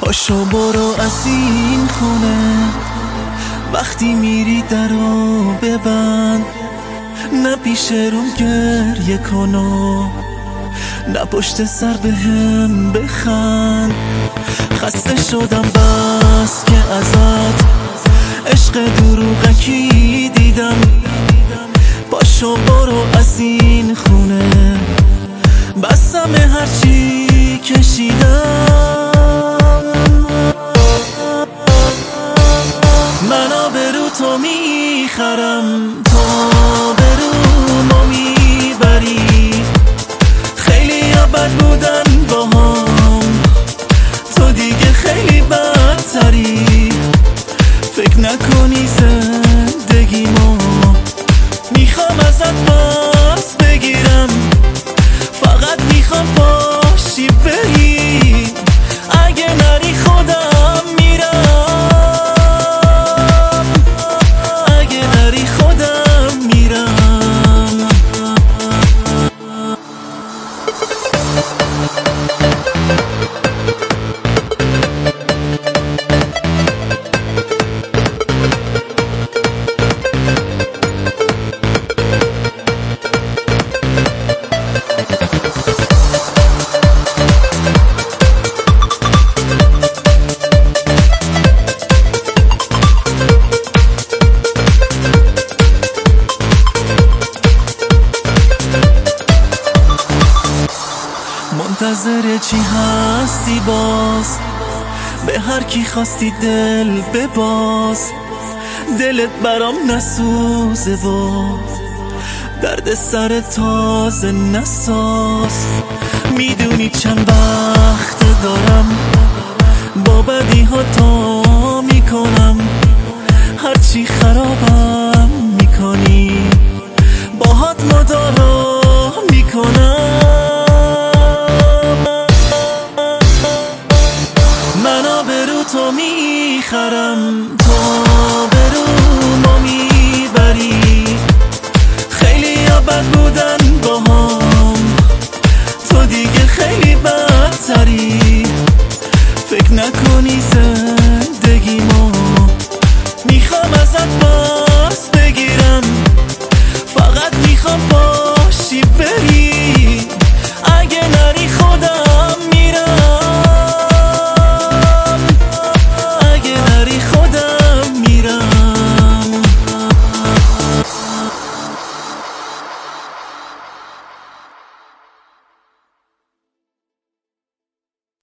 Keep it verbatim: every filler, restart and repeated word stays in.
پاشو برو از این خونه، وقتی میری درو ببند، نه پیش روم گریه کنو، نه پشت سر بهم بخند. خسته شدم بس که ازت عشق دروغکی دیدم. پاشو برو از این خونه، بسم هرچی کشیدم. من آبرو تو میخرم، تو برو میبری. خیلی بد بودن با هم، تو دیگه خیلی بدتری. فکر نکنی زندگیمو میخوام ازت پاس بگیرم، فقط میخوام باشی بری. اگه نری خودم میرم، اگه نری خودم میرم. منتظر چی هستی باز؟ به هر کی خواستی دل بباز. دلت برام نسوزه و درد سر تازه نساز. میدونی چند وقت دارم با بدی ها تا میکنم. هرچی خرابم میکنی باهات مدارا میکنم. تو میخرم، تو برو ما میبری. خیلی بد بودن با هم، تو دیگه خیلی بدتری. فکر نکنی